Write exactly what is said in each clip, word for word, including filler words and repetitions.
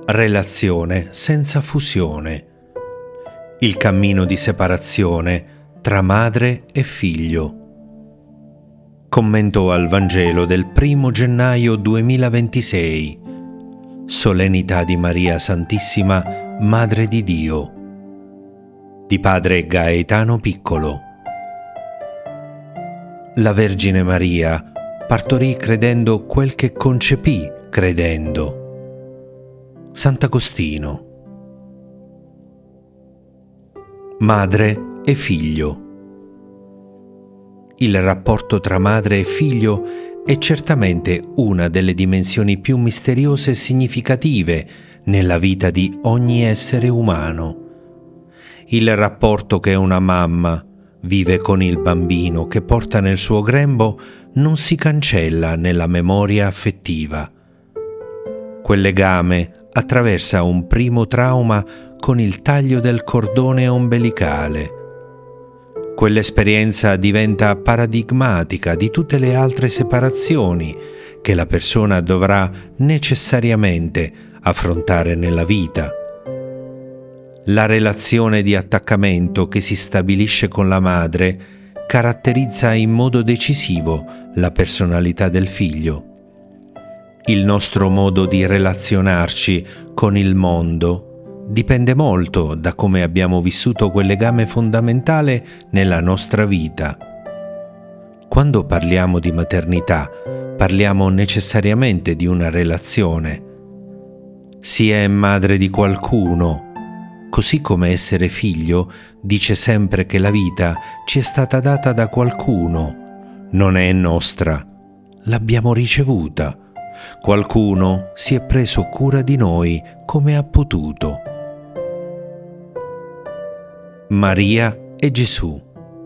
Relazione senza fusione. Il cammino di separazione tra madre e figlio. Commento al Vangelo del primo gennaio duemilaventisei. Solennità di Maria Santissima, Madre di Dio. Di padre Gaetano Piccolo. La Vergine Maria partorì credendo quel che concepì credendo. Sant'Agostino. Madre e figlio. Il rapporto tra madre e figlio è certamente una delle dimensioni più misteriose e significative nella vita di ogni essere umano. Il rapporto che una mamma vive con il bambino che porta nel suo grembo non si cancella nella memoria affettiva. Quel legame attraversa un primo trauma con il taglio del cordone ombelicale. Quell'esperienza diventa paradigmatica di tutte le altre separazioni che la persona dovrà necessariamente affrontare nella vita. La relazione di attaccamento che si stabilisce con la madre caratterizza in modo decisivo la personalità del figlio. Il nostro modo di relazionarci con il mondo dipende molto da come abbiamo vissuto quel legame fondamentale nella nostra vita. Quando parliamo di maternità, parliamo necessariamente di una relazione. Si è madre di qualcuno, così come essere figlio dice sempre che la vita ci è stata data da qualcuno, non è nostra, l'abbiamo ricevuta. Qualcuno si è preso cura di noi come ha potuto. Maria e Gesù.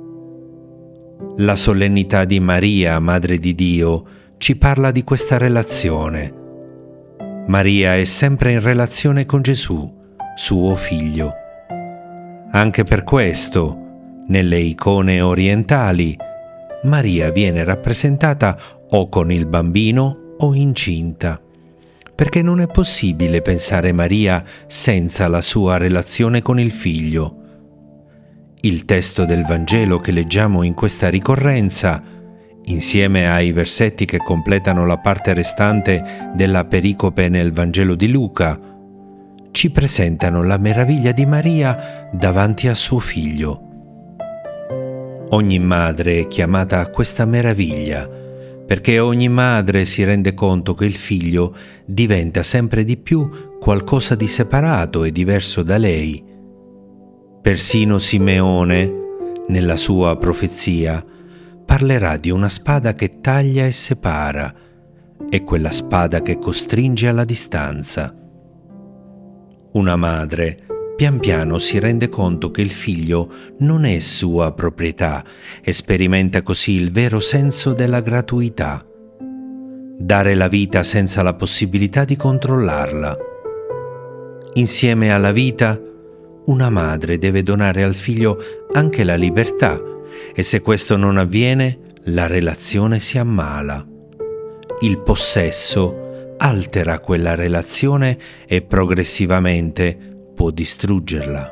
La solennità di Maria, Madre di Dio, ci parla di questa relazione. Maria è sempre in relazione con Gesù, suo figlio. Anche per questo, nelle icone orientali, Maria viene rappresentata o con il bambino o incinta, perché non è possibile pensare Maria senza la sua relazione con il figlio. Il testo del Vangelo che leggiamo in questa ricorrenza, insieme ai versetti che completano la parte restante della pericope nel Vangelo di Luca, ci presentano la meraviglia di Maria davanti a suo figlio. Ogni madre è chiamata a questa meraviglia, perché ogni madre si rende conto che il figlio diventa sempre di più qualcosa di separato e diverso da lei. Persino Simeone, nella sua profezia, parlerà di una spada che taglia e separa, e quella spada che costringe alla distanza. Una madre pian piano si rende conto che il figlio non è sua proprietà e sperimenta così il vero senso della gratuità. Dare la vita senza la possibilità di controllarla. Insieme alla vita, una madre deve donare al figlio anche la libertà e se questo non avviene, la relazione si ammala. Il possesso altera quella relazione e progressivamente può distruggerla.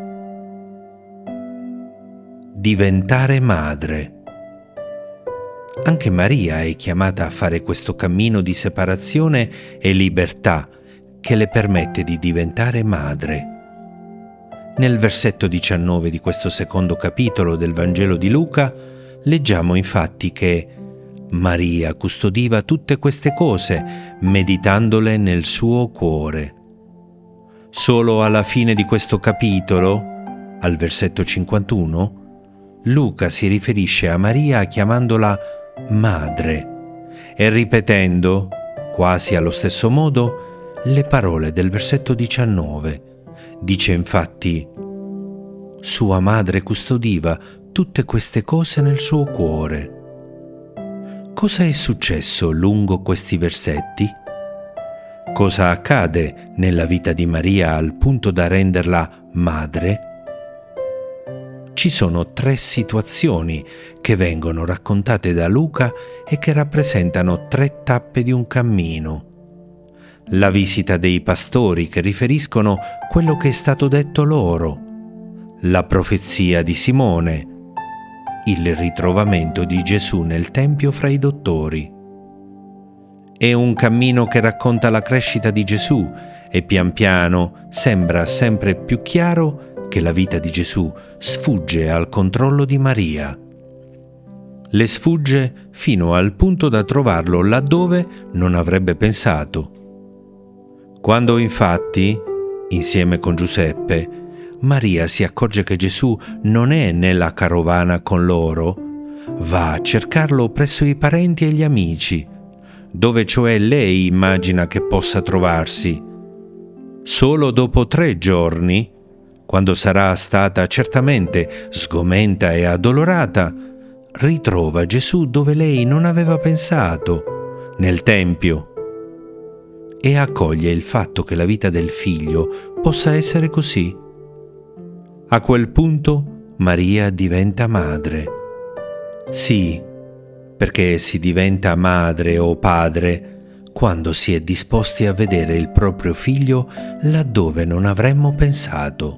Diventare madre. Anche Maria è chiamata a fare questo cammino di separazione e libertà che le permette di diventare madre. Nel versetto diciannove di questo secondo capitolo del Vangelo di Luca leggiamo infatti che Maria custodiva tutte queste cose, meditandole nel suo cuore. Solo alla fine di questo capitolo, al versetto cinquantuno, Luca si riferisce a Maria chiamandola madre e ripetendo, quasi allo stesso modo, le parole del versetto diciannove. Dice infatti: sua madre custodiva tutte queste cose nel suo cuore. Cosa è successo lungo questi versetti? Cosa accade nella vita di Maria al punto da renderla madre? Ci sono tre situazioni che vengono raccontate da Luca e che rappresentano tre tappe di un cammino. la visita dei pastori che riferiscono quello che è stato detto loro, la profezia di Simone, il ritrovamento di Gesù nel Tempio fra i dottori. È un cammino che racconta la crescita di Gesù e pian piano sembra sempre più chiaro che la vita di Gesù sfugge al controllo di Maria. Le sfugge fino al punto da trovarlo laddove non avrebbe pensato. Quando infatti, insieme con Giuseppe, Maria si accorge che Gesù non è nella carovana con loro, va a cercarlo presso i parenti e gli amici, dove cioè lei immagina che possa trovarsi. Solo dopo tre giorni, quando sarà stata certamente sgomenta e addolorata, ritrova Gesù dove lei non aveva pensato, nel Tempio, e accoglie il fatto che la vita del figlio possa essere così. A quel punto Maria diventa madre. Sì, perché si diventa madre o padre quando si è disposti a vedere il proprio figlio laddove non avremmo pensato.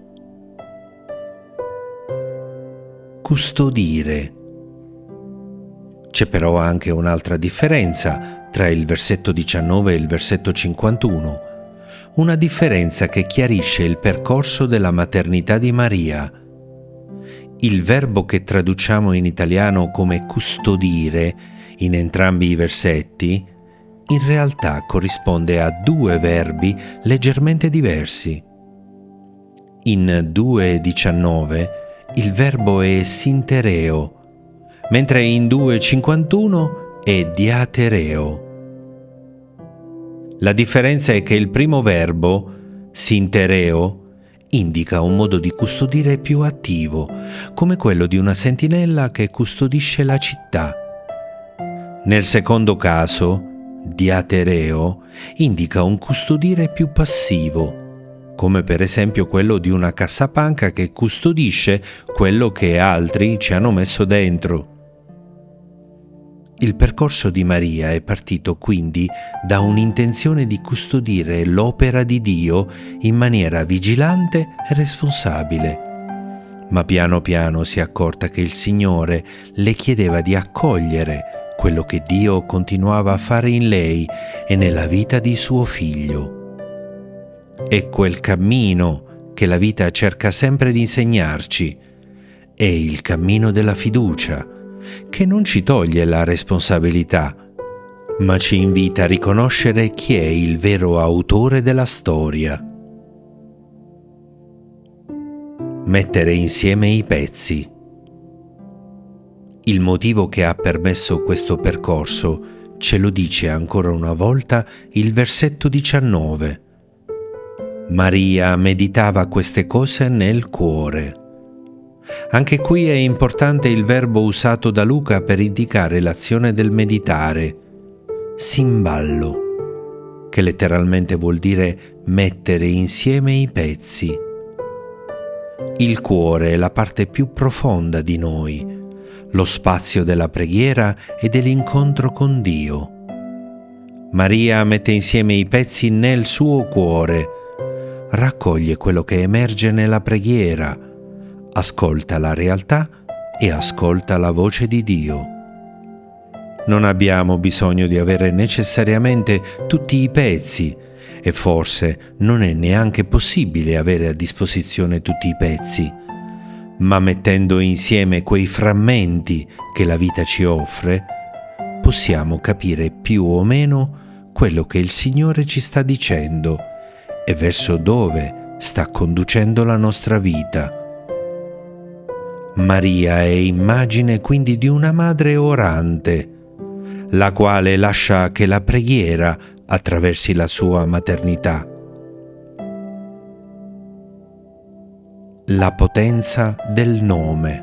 Custodire. C'è però anche un'altra differenza tra il versetto diciannove e il versetto cinquantuno, una differenza che chiarisce il percorso della maternità di Maria. Il verbo che traduciamo in italiano come custodire in entrambi i versetti in realtà corrisponde a due verbi leggermente diversi. In due diciannove il verbo è sintereo, mentre in due cinquantuno è diatereo. La differenza è che il primo verbo, sintereo, indica un modo di custodire più attivo, come quello di una sentinella che custodisce la città. Nel secondo caso, diatereo, indica un custodire più passivo, come per esempio quello di una cassapanca che custodisce quello che altri ci hanno messo dentro. Il percorso di Maria è partito quindi da un'intenzione di custodire l'opera di Dio in maniera vigilante e responsabile. Ma piano piano si è accorta che il Signore le chiedeva di accogliere quello che Dio continuava a fare in lei e nella vita di suo figlio. È quel cammino che la vita cerca sempre di insegnarci, è il cammino della fiducia, che non ci toglie la responsabilità, ma ci invita a riconoscere chi è il vero autore della storia. Mettere insieme i pezzi. Il motivo che ha permesso questo percorso ce lo dice ancora una volta il versetto diciannove. Maria meditava queste cose nel cuore. Anche qui è importante il verbo usato da Luca per indicare l'azione del meditare, simballo, che letteralmente vuol dire mettere insieme i pezzi. Il cuore è la parte più profonda di noi, lo spazio della preghiera e dell'incontro con Dio. Maria mette insieme i pezzi nel suo cuore, raccoglie quello che emerge nella preghiera, ascolta la realtà e ascolta la voce di Dio. Non abbiamo bisogno di avere necessariamente tutti i pezzi e forse non è neanche possibile avere a disposizione tutti i pezzi, ma mettendo insieme quei frammenti che la vita ci offre, possiamo capire più o meno quello che il Signore ci sta dicendo e verso dove sta conducendo la nostra vita. Maria è immagine quindi di una madre orante, la quale lascia che la preghiera attraversi la sua maternità. La potenza del nome.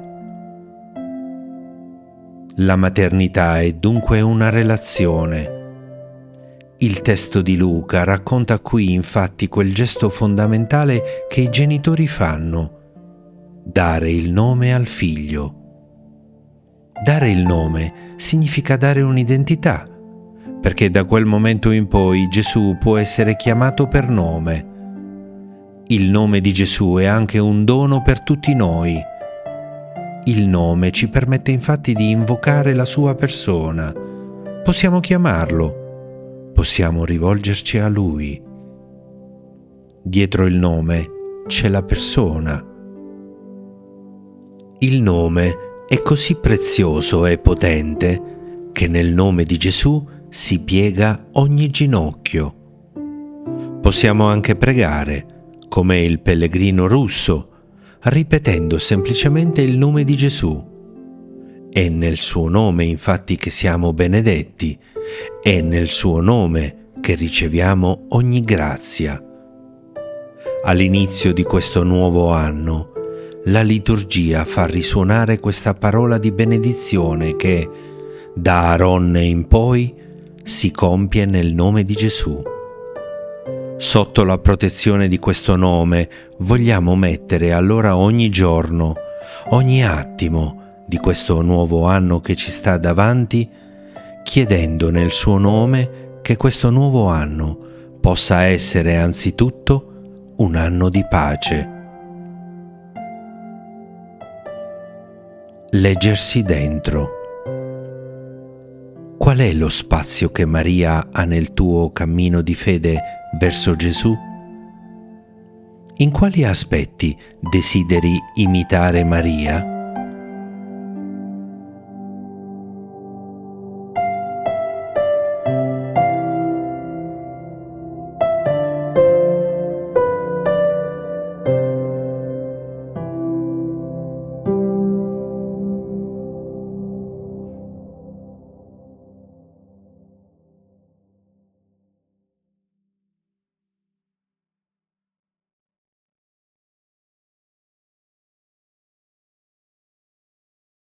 La maternità è dunque una relazione. Il testo di Luca racconta qui infatti quel gesto fondamentale che i genitori fanno: dare il nome al figlio. Dare il nome significa dare un'identità, perché da quel momento in poi Gesù può essere chiamato per nome. Il nome di Gesù è anche un dono per tutti noi. Il nome ci permette infatti di invocare la sua persona. Possiamo chiamarlo, possiamo rivolgerci a Lui. Dietro il nome c'è la persona. Il nome è così prezioso e potente che nel nome di Gesù si piega ogni ginocchio. Possiamo anche pregare, come il pellegrino russo, ripetendo semplicemente il nome di Gesù. È nel suo nome infatti che siamo benedetti, è nel suo nome che riceviamo ogni grazia. All'inizio di questo nuovo anno, la liturgia fa risuonare questa parola di benedizione che, da Aaronne in poi, si compie nel nome di Gesù. Sotto la protezione di questo nome vogliamo mettere allora ogni giorno, ogni attimo di questo nuovo anno che ci sta davanti, chiedendo nel suo nome che questo nuovo anno possa essere anzitutto un anno di pace. Leggersi dentro. Qual è lo spazio che Maria ha nel tuo cammino di fede verso Gesù? In quali aspetti desideri imitare Maria?